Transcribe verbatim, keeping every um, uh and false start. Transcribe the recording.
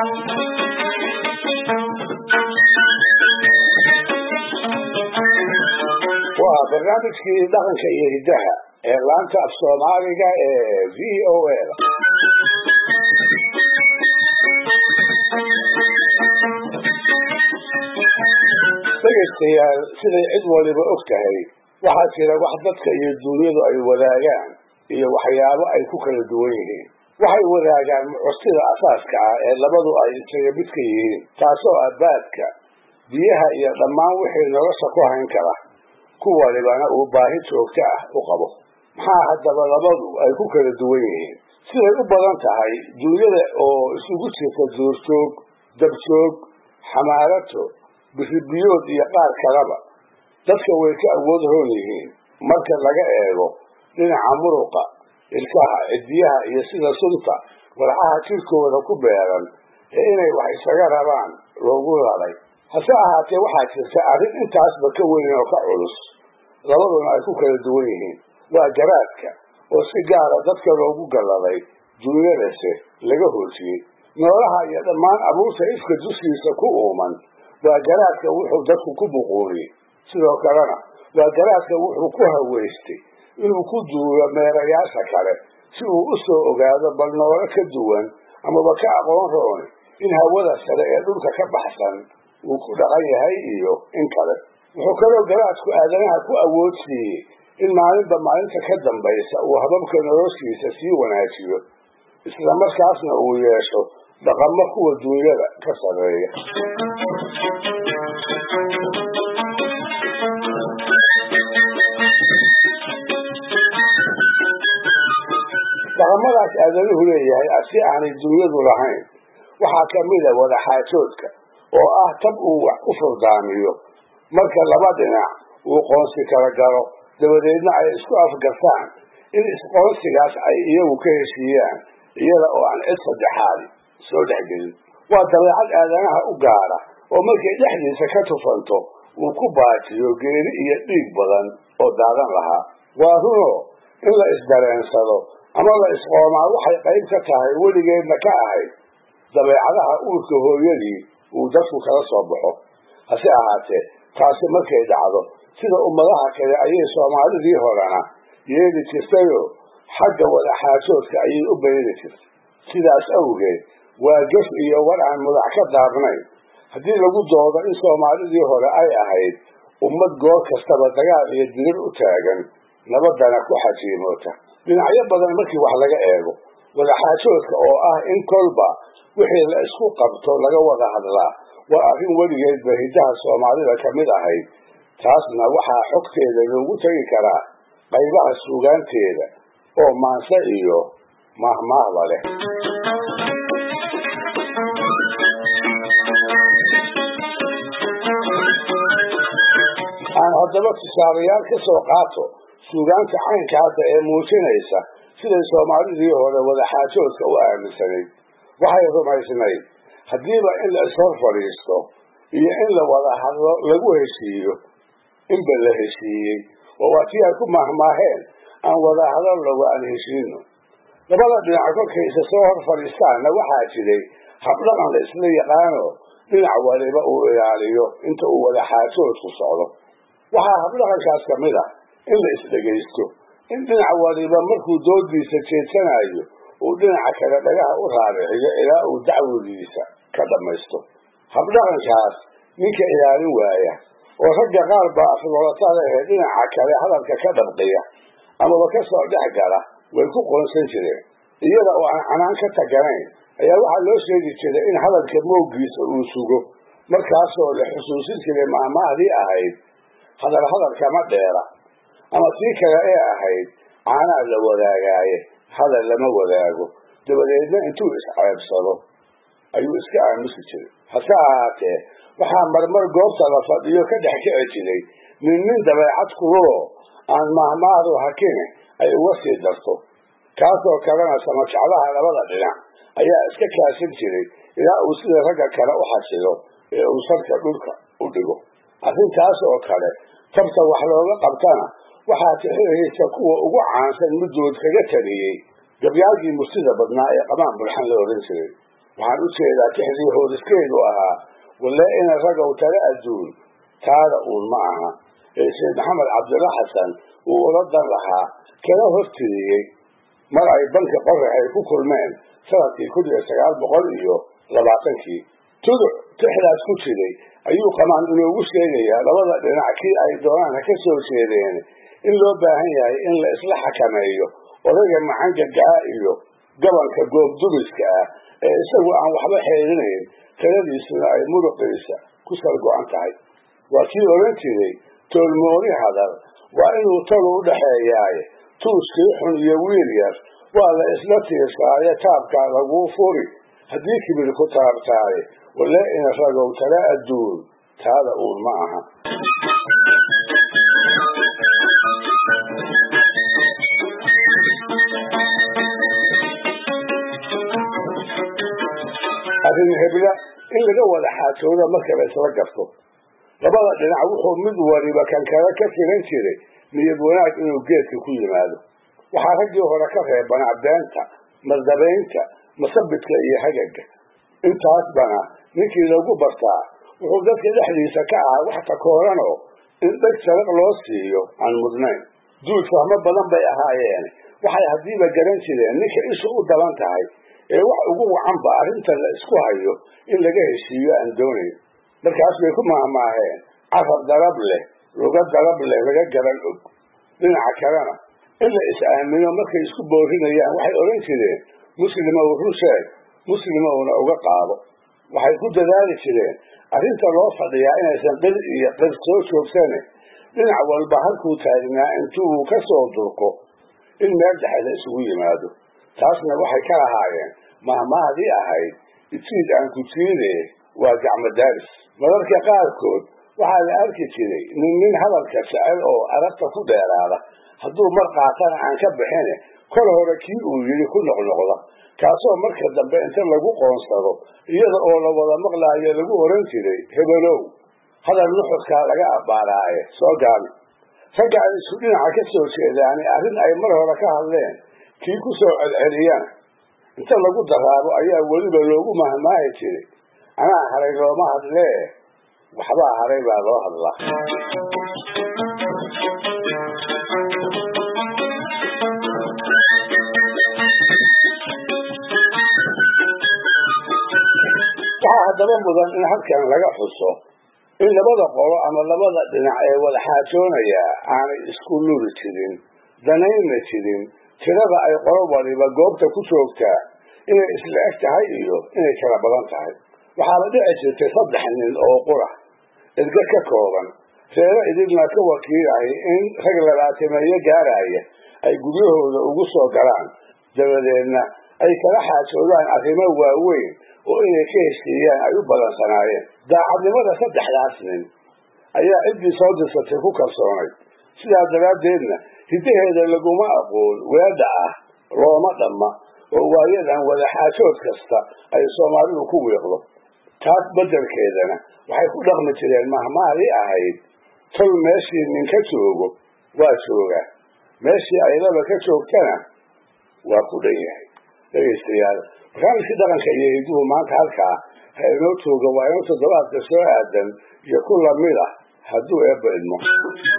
waa barnaamijkii dhaqanka iyo hidaha ee laanta af Soomaaliga ee V O A dhegeystayaal siday cid waliba og tahay waxaa jira wax dadka iyo dunyadu ay wadaagaan iyo waxyaabo ay ku kala duwan yihiin waxay wadaagaan mucusida asaaska ah ee labadu ay isaga mid ka yihiin taasoo ah baadka biyaha iyo dhammaan wixii nolosha ku hayn kara kuwalibana uu baahi joogto ah u qabo maxaa haddaba labadu ay ku kala duwan yihiin siday u badan tahay dunyada oo isugu jirta duurjoog dabjoog xamaarato bisibiyood iyo qaar kaleba dadka way ka awood roon yihiin marka laga eego dhinaca muruqa ilkaha cidiyaha iyo sida sunta walxaha jirkooda ku beeran ee inay wax isaga rabaan loogu lalay hase ahaatee waxaa jirta arrin intaasba ka weyn oo ka culus labaduna ay ku kala duwan yihiin waa garaadka oo si gaara dadka loogu galladay dunyadase laga hoosiyey noolaha iyo dhammaan abuurta ifka dushiisa ku uuman waa garaadka wuxuu dadku ku buquuriyey sidoo kalena waa garaadka wuxuu ku haweystay inuu ku duulo meerayaasha kale si uu u soo ogaado bal noolo ka duwan amaba ka aqoon rooni in hawada sare ee dhulka ka baxsan uu ku dhaqan yahay iyo in kale wuxuu kaloo garaadku aadanaha ku awood siiyey in maalinba maalinta ka dambaysa uu hababka noloshiisa sii wanaajiyo isla markaasna uu yeesho dhaqamo kuwa dunyada ka sarreeya dhaqamadaas aadanuhu leeyahay si aanay dunyadu lahayn waxaa kamida wada xaajoodka oo ah tab uu wax ku furdaamiyo marka laba dhinac uu qoonsi kala galo dabadeedna ay isku afgartaan in isqoonsigaas ay iyagu ka heshiiyaan iyada oo aan cid saddexaadi soo dhexgelin waa dabeecad aadanaha u gaara oo markay dhexdiisa ka tufanto uu ku baajiyo geeri iyo dhiig badan oo daadan lahaa waa runo in la isdareensado ama la isqoomaa waxay qayb ka tahay weligeedna ka ahayd dabeecadaha uurka hooyadii uu dadku kala soo baxo hase ahaatee taasi markay dhacdo sida ummadaha kale ayay soomaalidii horena yeeli jirtayo xagga wada xaajoodka ayay u bayri jirtay sidaas awgeed waa gaf iyo war aan mudax ka daabnayn haddii lagu doodo in soomaalidii hore ay ahayd ummad goor kastaba dagaal iyo dirir u taagan nabadana ku xajiimoota dhinacyo badan markii wax laga eego wada xaajoodka oo ah in kolba wixii la isku qabto laga wada hadlaa waa arrin weligeedba hidaha soomaalida kamid ahayd taasna waxaa xogteeda loogu tegi karaa qaybaha suugaanteeda oo maanse iyo mahmaahba leh aan haddaba tusaalayaal ka soo qaato suugaanta caynka hadda ee muujinaysa siday soomaalidii hore wada xaajoodka u aaminsanayd waxay rumaysnayd haddiiba in la ishor fadhiisto iyo in la wada hadlo lagu heshiiyo inba la heshiiyey oo waa tii ay ku mahmaaheen aan wada hadalno waa aan heshiino labada dhinac kolkay isa soo hor fadhiistaanna waxaa jiray habdhaqan la isla yaqaano dhinac waliba uu ilaaliyo inta uu wada xaajoodku socdo waxaa habdhaqankaas kamid ah in la isdhegaysto in dhinac waliba markuu doodiisa jeedsanayo uu dhinaca kale dhagaha u raariciyo ilaa uu dacwadiisa ka dhamaysto habdhaqankaas ninka ilaalin waaya oo ragga qaar baa aflolatada ee dhinaca kale hadalka ka dhabqiya amaba ka soo dhex gala way ku qoonsan jireen iyada oo aan canaan ka taganayn ayaa waxaa loo sheegi jiray in hadalka mooggiisa uu sugo markaasoo la xusuusin jiray mahmaahdii ahayd hadal hadalkama dheera ama tii kale ee ahayd caanaa la wadaagaaye hadal lama wadaago dabadeedna intuu isceebsado ayuu iska aamusi jiray hase ahaatee waxaa marmar goobta la fadhiyo ka dhex kici jiray nin nin dabeecad kululoo aan mahmaahdu hakine ay uga sii darto kaasoo kalena samajeclaha labada dhinac ayaa iska kaashin jiray ilaa uu sida ragga kale u xasilo ee uu sarka dhulka u dhigo arrintaas oo kale tabta wax looga qabtana waxaa tixiraysa kuwa ugu caansan middood kaga taliyey gabyaagii murtida badnaa ee qamaan bulxan la oran jiray waxaan u jeedaa tixdii hoodiskeedu ahaa walle ina ragow tala adduun taada uun ma aha ee sayid maxamed cabdilla xasan uu ula dan lahaa kana hortiriyey mar ay banka qorax ay ku kulmeen sanadkii kun iyo sagaal boqol iyo labaatankii tuduc tixdaas ku jiray ayuu qamaan inoogu sheegayaa labada dhinac kii ay doonaan ka soo jeedeen in loo baahan yahay in la isla xakameeyo odayga macangagaa iyo gabanka goobdubiska ah ee isagu aan waxba xeelinayn taladiisuna ay muruqiisa ku salgo-an tahay waa kii odhan jiray toolmooni hadal waa inuu talu u dhaxeeyaaye tuuskii xun iyo wiil yar waa la isla tiirsaaye taabkaa laguu furi haddii kibir ku taabtaaye walle ina ragow tala adduun taada uun ma aha arrin hebla in laga wada xaajoodo marka la isla garto labada dhinac wuxuu mid waliba kan kale ka filan jiray niyad wanaag inuu geedka ku yimaado waxaa raggii hore ka reebanaa beenta mardabaynta masabidka iyo hagaga intaas bana ninkii lagu bartaa wuxuu dadka dhexdiisa ka ahaa wax takooranoo in dheg saraq loo siiyo aan mudnayn duul fahmo badan bay ahaayeen waxay haddiiba garan jireen ninka ishu u daban tahay ee wax ugu wacanba arrinta la isku hayo in laga heshiiyo aan doonayn markaas bay ku maahmaaheen cafar darab leh luga darab leh laga garan og dhinaca kalena in la is-aamino markay isku boorinayaan waxay odhan jireen muslimow run sheeg muslimowna uga qaado waxay ku dadaali jireen arrinta loo fadhiyaa inaysan qir iyo qir soo joogsane dhinac walba halkuu taagnaa intuu ka soo durko in meel dhexe la isugu yimaado taasna waxay ka lahaayeen mahmahdii ahayd itiid aan ku jiide waa gacmo daaris mararka qaarkood waxaa la arki jiray nin nin hadalka jecel oo aragta ku dheeraada hadduu mar qaatana aan ka bixine kol hore kii uu yidhi ku noqnoqda kaasoo marka dambe inta lagu qoonsado iyada oo la wada maqlaayo lagu oran jiray hebelow hadal nuxudkaa laga abbaaraaye soo gaabi ragga ay isu dhinaca ka soo jeedaani arrin ay mar hore ka hadleen kii ku soo celceliyana inta lagu daraabo ayaa weliba loogu mahmaahi jiray anaa haray looma hadlee waxbaa haray baa loo hadlaa waxaa haddaba mudan in halkan laga xuso in labada qolo ama labada dhinac ee wada xaajoonaya aanay isku luri jirin danayna jirin tirada ay qolo waliba goobta ku joogtaa inay isla eg tahay iyo inay kala badan tahay waxaaba dhici jirtay saddex nin oo qura edga ka kooban reero idinna ka wakiilahay in rag labaatameeyo gaaraya ay guryahooda ugu soo galaan dabadeedna ay kala xaajoodaan arrimo waaweyn oo inay ka heshiiyaan ay u badansanaayeen daacadnimada saddexdaas nin ayaa ciddii soo dirsatay ku kalsoonayd sidaa daraaddeedna hidaheeda laguma aqoon weedha ah looma dhamma oo waayadan wada xaajood kasta ay soomaalidu ku wiiqdo taas beddelkeedana waxay ku dhaqmi jireen mahmahdii ahayd tol meeshii nin ka joogo waa joogaa meeshii aydaba ka joogtana waa ku dhan yahay dhegaystayaal barnaamijkii dhaqanka iyo hiduhu maanta halkaa ha inoo jooga waa inuu toddobaadka soo aadan iyo ku lamid ah hadduu eebba idmo